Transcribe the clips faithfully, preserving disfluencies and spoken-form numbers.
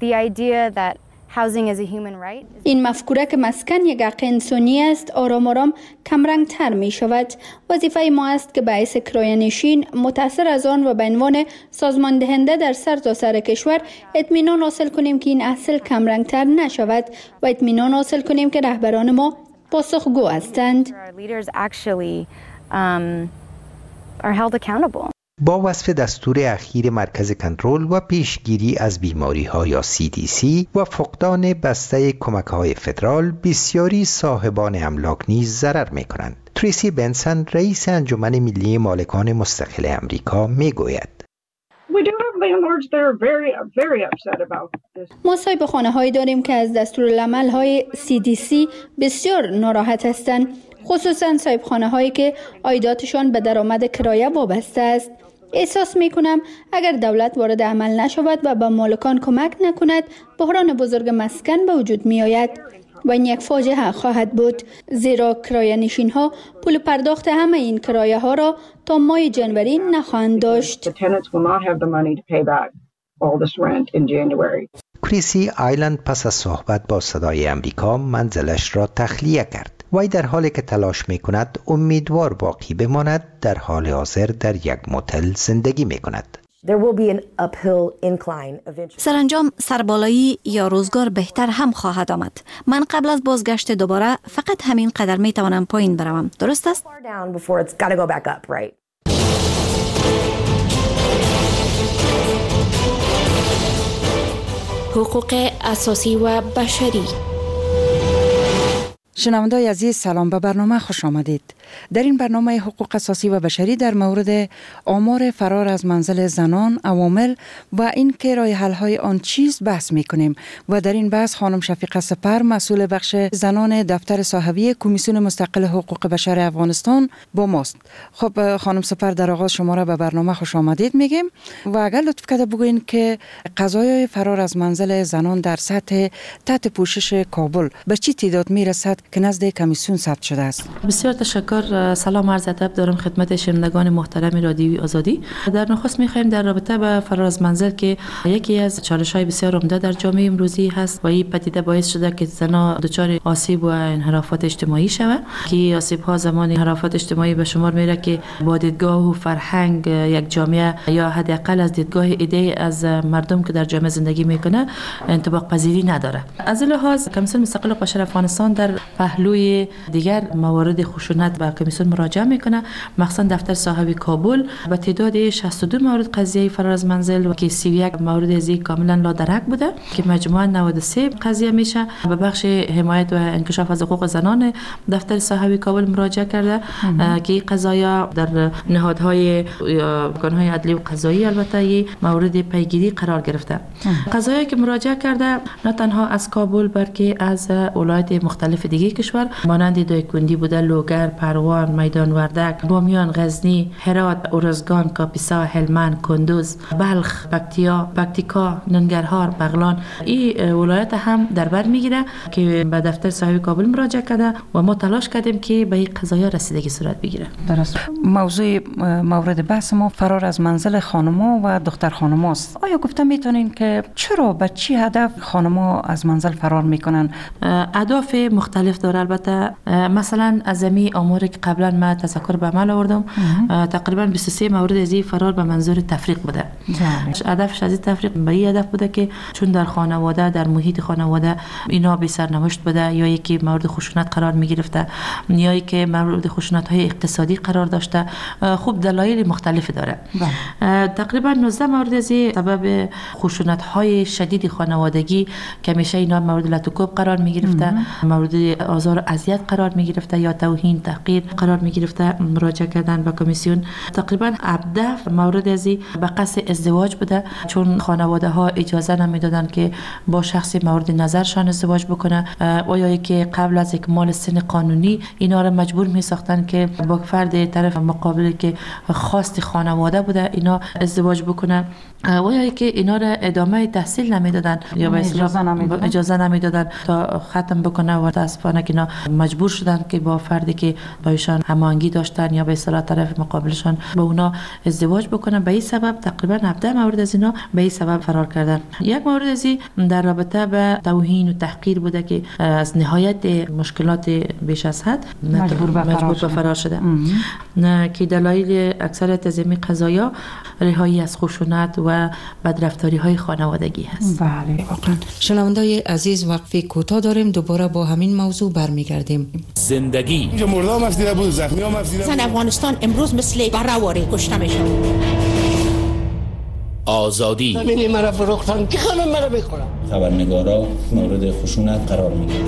این مفکوره که مسکن یک حق انسانی است آرام آرام کمرنگ تر می شود. وظیفه ما است که باعث کرایه‌نشین متأثر از آن و به عنوان سازمان دهنده در سر تا سر کشور اطمینان حاصل کنیم که این اصل کمرنگ تر نشود و اطمینان حاصل کنیم که رهبران ما پاسخگو هستند. با وصف دستور اخیر مرکز کنترل و پیشگیری از بیماری‌ها یا سی دی سی و فقدان بسته کمک‌های فدرال، بسیاری صاحبان املاک نیز ضرر می‌کنند. تریسی بنسن رئیس انجمن ملی مالکان مستقل امریکا می‌گوید: ما صاحب خانه‌هایی داریم که از دستورالعمل‌های سی دی سی بسیار ناراحت هستند، خصوصا صاحب خانه‌هایی که عایداتشان به درآمد کرایه وابسته است. احساس می کنم اگر دولت وارد عمل نشود و به مالکان کمک نکند، بحران بزرگ مسکن به وجود می آید و این یک فاجعه خواهد بود، زیرا کرایه نشین ها پول پرداخت همه این کرایه ها را تا ماه جنوری نخواهند داشت. کریسی آیلند پس از صحبت با صدای امریکا منزلش را تخلیه کرد. وی در حالی که تلاش می کند امیدوار باقی بماند، در حال حاضر در یک موتل زندگی می کند. سرانجام سربالایی یا روزگار بهتر هم خواهد آمد. من قبل از بازگشت دوباره فقط همین قدر می توانم پایین بروم. درست است؟ حقوق اساسی و بشری. شنونده‌های عزیز، سلام، به برنامه خوش آمدید. در این برنامه حقوق اساسی و بشری در مورد آمار فرار از منزل زنان، عوامل و این که راه حل های آن چیز بحث می‌کنیم و در این بحث خانم شفیقه سپر، مسئول بخش زنان دفتر صاحبی کمیسیون مستقل حقوق بشر افغانستان با ماست. خب خانم سپر، در آغاز شما را به برنامه خوش آمدید میگیم و اگر لطف کرده بگوین که قضایای فرار از منزل زنان در سطح تحت پوشش کابل به چی تعداد میرسد که نزد کمیسیون ثبت شده است؟ بسیار تشکر. سلام عرض ادب دارم خدمت شنوندگان محترم رادیوی آزادی. در نخست می‌خوایم در رابطه با فرار از منزل که یکی از چالش‌های بسیار عمده در جامعه امروزی هست و این پدیده باعث شده که زنان دچار آسیب و انحرافات اجتماعی شوند که آسیب‌ها زمان انحرافات اجتماعی به شمار میره که با دیدگاه و فرهنگ یک جامعه یا حداقل از دیدگاه ایده از مردم که در جامعه زندگی میکنه انطباق پذیری نداره. از این لحاظ کمیسیون مستقل حقوق بشر افغانستان در پهلوی دیگر موارد خشونت به کمیسیون مراجعه میکنه، مخصوصا دفتر صاحب کابل به تعداد شصت و دو مورد قضیه فرار از منزل و که سی و یک مورد از این کاملا لادرک بوده که مجموعاً نود و سه قضیه میشه به بخش حمایت و انکشاف از حقوق زنان دفتر صاحب کابل مراجعه کرده که این قضایا در نهادهای ارگان‌های عدلی و قضایی البته مورد پیگیری قرار گرفته. قضایی که مراجعه کرده نه تنها از کابل بلکه از ولایت مختلف دیگه کشور مانند دایکندی بوده، لوگر، پروان، میدان وردک، بامیان، غزنی، هرات، ارزگان، کاپیسا، هلمند، کندوز، بلخ، پکتیا، پکتیکا، ننگرهار، بغلان. این ولایت هم در بر میگیره که به دفتر صاحب کابل مراجعه کرده و ما تلاش کردیم که به این قضایا رسیدگی صورت بگیره. درست. موضوع مورد بحث ما فرار از منزل خانم‌ها و دختر خانم‌ها است. آیا گفته میتونین که چرا به چی هدف خانم‌ها از منزل فرار میکنن؟ اهداف مختلف داره. البته مثلا از می آماری که قبلا ما تذکر به عمل آوردم تقریبا بیست و سه مورد از این فرار به منظور تفریق بوده. هدفش از این تفریق به این هدف بوده که چون در خانواده در محیط خانواده اینا بی سرنوشت بوده یا یکی مورد خشونت قرار می گرفته یا یکی مورد خشونت های اقتصادی قرار داشته. خوب دلایل مختلفی داره. تقریبا نوزده مورد از این سبب خشونت های شدید خانوادگی که میشه اینا مورد لطوکوب قرار می گرفته، مورد آزار و اذیت قرار می گرفته یا توهین تحقیر قرار می گرفته. مراجعه کردن به کمیسیون تقریبا هفده مورد از به قصد ازدواج بوده چون خانواده ها اجازه نمیدادن که با شخصی مورد نظرشان ازدواج بکنه و یا که قبل از اکمال سن قانونی اینا را مجبور می ساختن که با فرد طرف مقابل که خواست خانواده بوده اینا ازدواج بکنه و یا که اینا را ادامه تحصیل نمیدادن یا به اصطلاح اجازه نمیدادن تا ختم بکنه و متاسفانه متاسفانه که اینا مجبور شدن که با فردی که با ایشان هماهنگی داشتن یا به اصطلاح طرف مقابلشان با اونا ازدواج بکنن. به این سبب تقریبا هفده مورد از اینا به این سبب فرار کردن. یک مورد از این در رابطه به توهین و تحقیر بوده که از نهایت مشکلات بیش از حد مجبور به فرار, مجبور به فرار شده. نه که دلایل اکثریت از این قضایا رهایی از خشونت و بدرفتاری های خانوادگی هست. بله واقعا. شنوندای عزیز وقفه کوتاه داریم، دوباره با همین موضوع برمیگردیم. زندگی اینجا مرده هم افزیده بود، زخمی هم افزیده بود. افغانستان امروز مثل برهواری کشته میشه. آزادی زمینی مرا فروختن که خانم مرا بخورم. خبرنگارا مورد خشونت قرار میگیرن.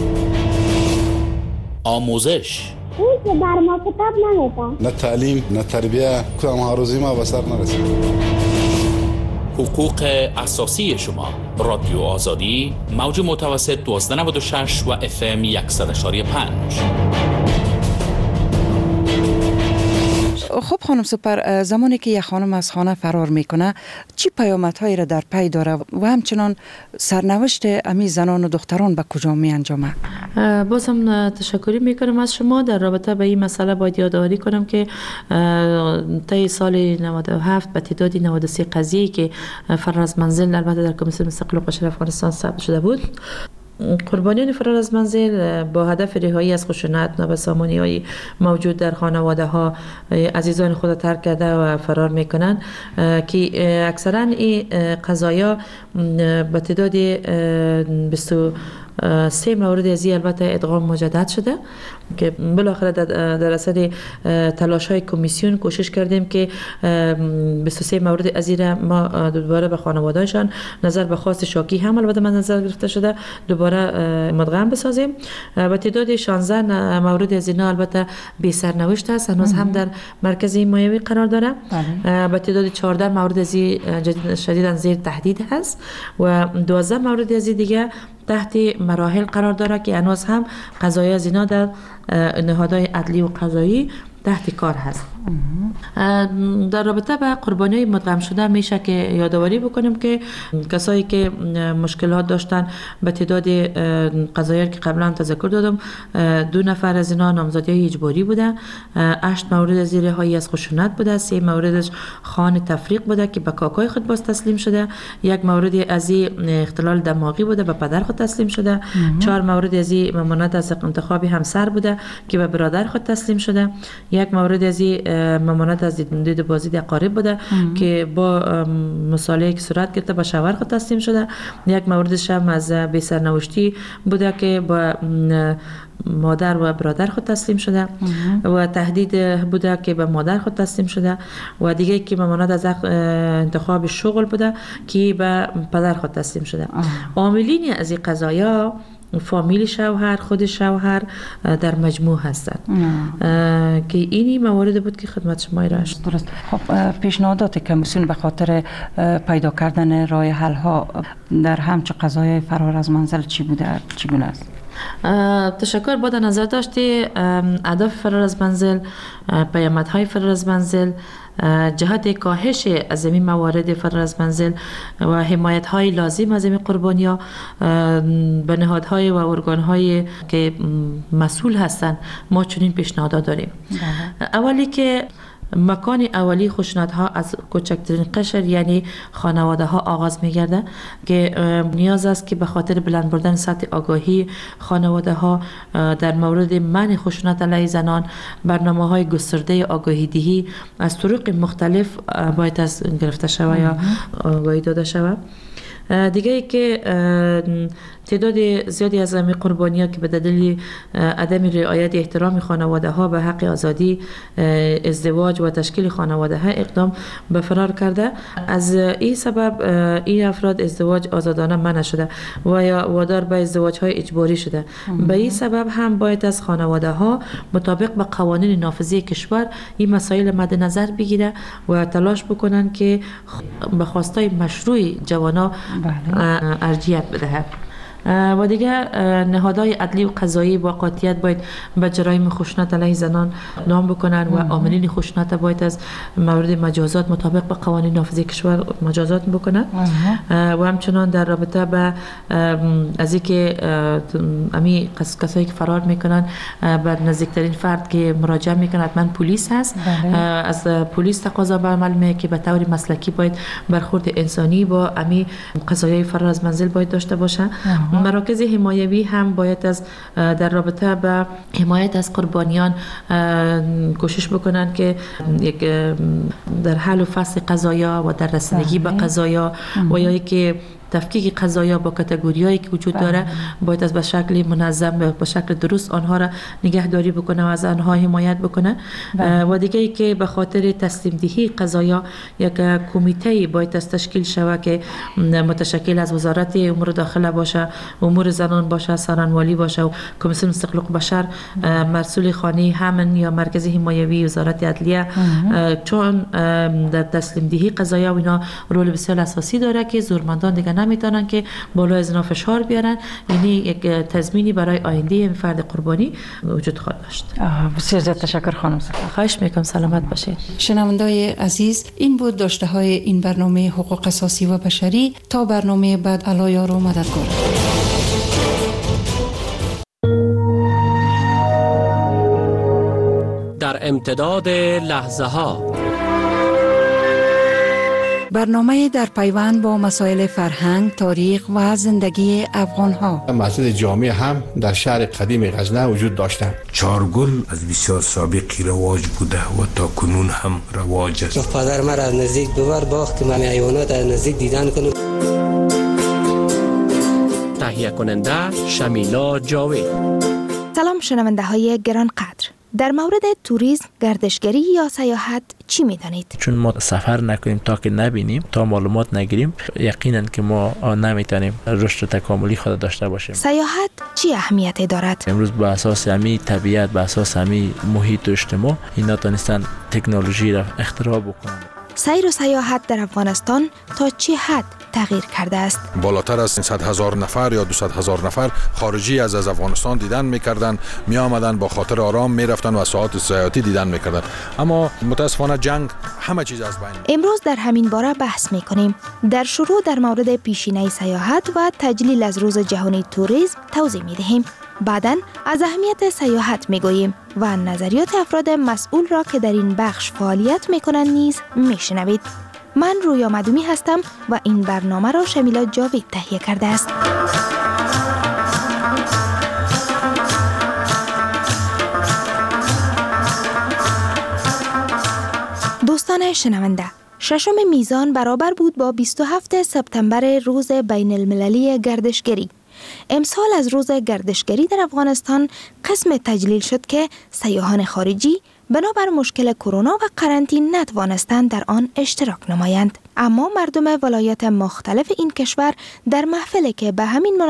آموزش اون که بر ما کتاب نمیدن. نه تعلیم نه تربیه، کدام هاروزی ما به سر نرسید. حقوق اساسی شما. رادیو آزادی موج متوسط دوازده نود و شش و اف ام صد و یک و پنج. خب خانم سپر، زمانی که یک خانم از خانه فرار میکنه چی پیامدهایی را در پی داره و همچنان سرنوشت امی زنان و دختران به کجا می انجامه؟ باز هم تشکری میکنم از شما. در رابطه به این مسئله باید یادآوری کنم که طی سال نود و هفت به تعداد نود و سه قضیه که فرار از منزل البته در کمیسیون مستقل بشر افغانستان ثبت شده بود، قربانیان فرار از منزل با هدف رهایی از خشونت، نابسامانی موجود در خانواده ها عزیزان خود ترک کرده و فرار میکنن که اکثرا این قضایا به تعداد بیست و سه مورد از این البته ادغام مجدد شده که بالاخره در اثر تلاش های کمیسیون کوشش کردیم که بیست و سه مورد از این ما دوباره به خانوادهشان نظر به خواست شاکی هم البته من نظر گرفته شده دوباره مدغم بسازیم. به تعداد شانزده مورد از اینا البته بی سرنوشت است، هنوز هم در مرکز حمایوی قرار داره. به تعداد چهارده مورد از این شدیداً زیر تهدید هست و دوازده مورد از این دیگه تحت مراحل قرار داره که هنوز هم قضایی از اینا در نهادهای عدلی و قضایی تحت کار هست. در رابطه به قربانی مدغم شده میشه که یادآوری بکنیم که کسایی که مشکلات داشتن به تعداد قضایی که قبلا تذکر دادم، دو نفر از اینا نامزدی اجباری بوده، هشت مورد از رهایی از خشونت بوده، سه موردش خان تفریق بوده که به کاکای خود باز تسلیم شده، یک مورد از اختلال دماغی بوده به پدر خود تسلیم شده، چهار مورد از ممانعت از انتخاب همسر بوده که به برادر خود تسلیم شده، یک مورد از ممانعت از دید بازدید اقارب بوده که با مصالحه که صورت گرفته به شوهر خود تسلیم شده، یک موردش هم از بی سرنوشتی بوده که با مادر و برادر خود تسلیم شده و تهدید بوده که به مادر خود تسلیم شده و دیگه که ممانعت از انتخاب شغل بوده که به پدر خود تسلیم شده. عاملین از این قضایا فامیل شوهر، خود شوهر در مجموع هستند که اینی موارد بود که خدمت شما ارائه شد. درست. خب پیشنهادات کمیسیون به خاطر پیدا کردن راه حل ها در همچه قضایای فرار از منزل چی بوده، چگونه است؟ تشکر. با نظر داشتی اهداف فرار از منزل، پیامدهای فرار از منزل، جهت کاهش از این موارد فرار از منزل و حمایت های لازم از این قربانی‌ها به نهادهای و ارگان‌های که مسئول هستند ما چنین پیشنهادات داریم. اولی که مکان اولی خشونت ها از کوچکترین قشر یعنی خانواده ها آغاز می گرده که نیاز است که به خاطر بلند بردن سطح آگاهی خانواده ها در مورد منع خشونت علیه زنان برنامه های گسترده آگاهی دهی از طرق مختلف باید از گرفته شود یا آگاهی داده شود. دیگه ای که تعداد زیادی از امی قربانی ها که به دلیل عدم رعایت احترام خانواده ها به حق آزادی ازدواج و تشکیل خانواده ها اقدام به فرار کرده، از این سبب این افراد ازدواج آزادانه منع شده و یا وادار به ازدواج های اجباری شده. به این سبب هم باید از خانواده ها مطابق به قوانین نافذه کشور این مسائل مد نظر بگیره و تلاش بکنن که به خواستای مشروع جوانا ارجحیت بدهد. و دیگه نهادهای عدلی و قضایی با قاطعیت باید به جرایم خشونت علیه زنان نام بکنن و عاملین خشونت باید از مورد مجازات مطابق با قوانین نافذه کشور مجازات بکنن و همچنان در رابطه با از اینکه امی کسایی که فرار میکنن بر نزدیکترین فرد که مراجعه میکنن حتما پلیس هست. بله. از پلیس تقاضا به عمل میه که به طور مسلکی باید برخورد انسانی با امی قضایای فرار از منزل باید داشته باشه. مراکز حمایوی هم باید از در رابطه با حمایت از قربانیان کوشش بکنن که یک در حل و فصل قضایا و در رسیدگی به قضایا و یا که تفکیک قضایا با کاتگوریایی که وجود داره باید از به شکل منظم به شکل درست آنها را نگهداری بکنه و از آنها حمایت بکنه. و دیگه ای که به خاطر تسلیم دهی قضایا یک کمیته باید از تشکیل شود که متشکل از وزارت امور داخله باشه، امور زنان باشه، سرانوالی باشه و کمیسیون استقلال بشر، مسئول خانه همن یا مرکز حمایوی وزارت عدلیه، چون در تسلیم دهی قضایا و اینا رول بسیار اساسی داره که زورمندان دیگه نمیتونن که بالای از اینا فشار بیارن. یعنی یک تضمینی برای آینده این فرد قربانی وجود خواهد داشت. بسیار زیاد تشکر خانم صفا. خواهش میکنم، سلامت باشید. شنوندای عزیز، این بود داشته های این برنامه حقوق اساسی و بشری. تا برنامه بعد، الله یار و مددگار. در امتداد لحظه ها برنامه در پیوند با مسائل فرهنگ، تاریخ و زندگی افغان ها. مسجد جامع هم در شهر قدیم غزنه وجود داشتند. چارگل از بسیار سابقی رواج بوده و تا کنون هم رواج است. پدر مرا از نزدیک ببر باخت من حیوانات از نزدیک دیدن کنم. تهیه کننده شمیلا جاوید. سلام شنونده های گرانقدر. در مورد توریسم، گردشگری یا سیاحت چی می‌دانید؟ چون ما سفر نکنیم تا که نبینیم، تا معلومات نگیریم، یقینا که ما نمیتونیم رشد تکاملی خود داشته باشیم. سیاحت چی اهمیتی دارد؟ امروز با اساس همی طبیعت، با اساس همی محیط و اجتماع، اینا تونستن تکنولوژی را اختراع بکنن. سیر و سیاحت در افغانستان تا چه حد تغییر کرده است؟ بالاتر از صد هزار نفر یا دویست هزار نفر خارجی از از افغانستان دیدن میکردن، می آمدن با خاطر آرام میرفتن و ساعات سیاحتی دیدن میکردن. اما متاسفانه جنگ همه چیز از بین. امروز در همین باره بحث میکنیم. در شروع در مورد پیشینه سیاحت و تجلیل از روز جهانی توریسم توضیح میدهیم. بعداً از اهمیت سیاحت میگوییم و نظریات افراد مسئول را که در این بخش فعالیت میکنند نیز میشنوید. من رویا مدومی هستم و این برنامه را شمیلا جاوید تهیه کرده است. دوستان شنونده، ششم میزان برابر بود با بیست و هفتم سپتامبر روز بین المللی گردشگری. امسال از روز گردشگری در افغانستان قسم تجلیل شد که سیاحان خارجی بنابر مشکل کرونا و قرنطینه نتوانستند در آن اشتراک نمایند. اما مردم ولایات مختلف این کشور در محفلی که به همین